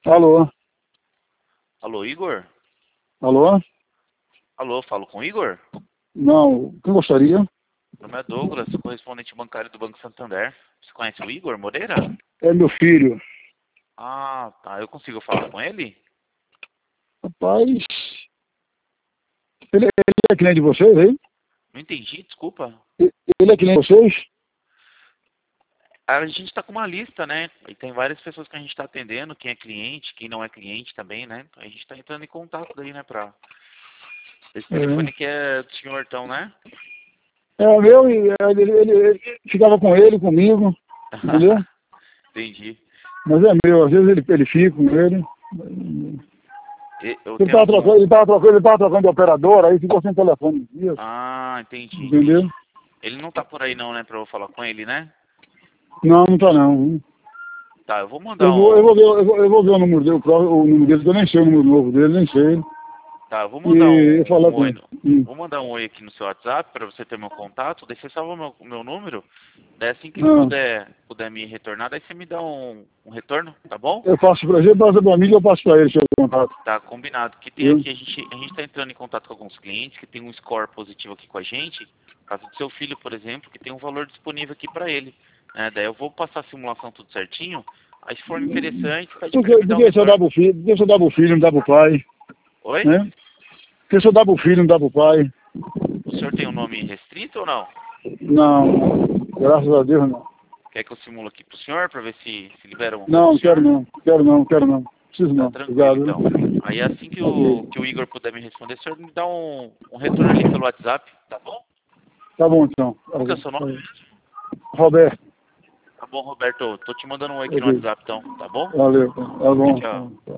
Alô? Alô, Igor? Alô? Alô, falo com o Igor? Não, quem gostaria? Meu nome é Douglas, correspondente bancário do Banco Santander. Você conhece o Igor Moreira? É meu filho. Ah, tá. Eu consigo falar com ele? Rapaz, ele é cliente de vocês, hein? Não entendi, desculpa. Ele é cliente de vocês? A gente tá com uma lista, né? E tem várias pessoas que a gente tá atendendo, quem é cliente, quem não é cliente também, né? A gente tá entrando em contato daí, né, pra... Esse telefone aqui é do senhor, então, né? É o meu e ele ficava com ele, comigo, entendeu? Entendi. Mas é meu, às vezes ele fica com ele. Eu Ele tenho algum... tava trocando de operador, aí ficou sem telefone uns dias, Ah, entendi, entendeu? entendi. Ele não tá por aí não, né, pra eu falar com ele, né? Não, não tá não. Tá, eu vou mandar Eu um... vou ver o número dele, o número dele, que eu nem sei o número novo dele, nem sei. Tá, eu vou mandar E eu falar um com oi. ele. Vou mandar um oi aqui no seu WhatsApp para você ter meu contato. Daí você salva meu número. Daí assim que ele Ah, puder me retornar, daí você me dá um retorno, tá bom? eu passo pra ele, passa pra mim e eu passo pra ele, seu contato. Tá, combinado. Que tem Viu? aqui, a gente tá entrando em contato com alguns clientes que tem um score positivo aqui com a gente. Caso do seu filho, por exemplo, que tem um valor disponível aqui para ele. Né? Daí eu vou passar a simulação tudo certinho. Aí se for interessante, pede para ele me dar um Porque só dá retorno. pro filho, porque só dá pro filho, não dá pro pai, Oi? né? Porque só dá pro filho, não dá pro pai. O senhor tem um nome restrito ou não? Não, graças a Deus não. Quer que eu simulo aqui pro senhor para ver se libera um Não, pro senhor? quero não. Preciso Tá não. tranquilo, Obrigado. então. Aí assim que Ok. que o Igor puder me responder, o senhor me dá um retorno ali pelo WhatsApp, tá bom? Tá bom então. Qual que é o seu nome? Roberto. Tá bom, Roberto. Tô te mandando um oi aqui no Ok. WhatsApp, então, tá bom? Valeu. Tá bom. Tchau.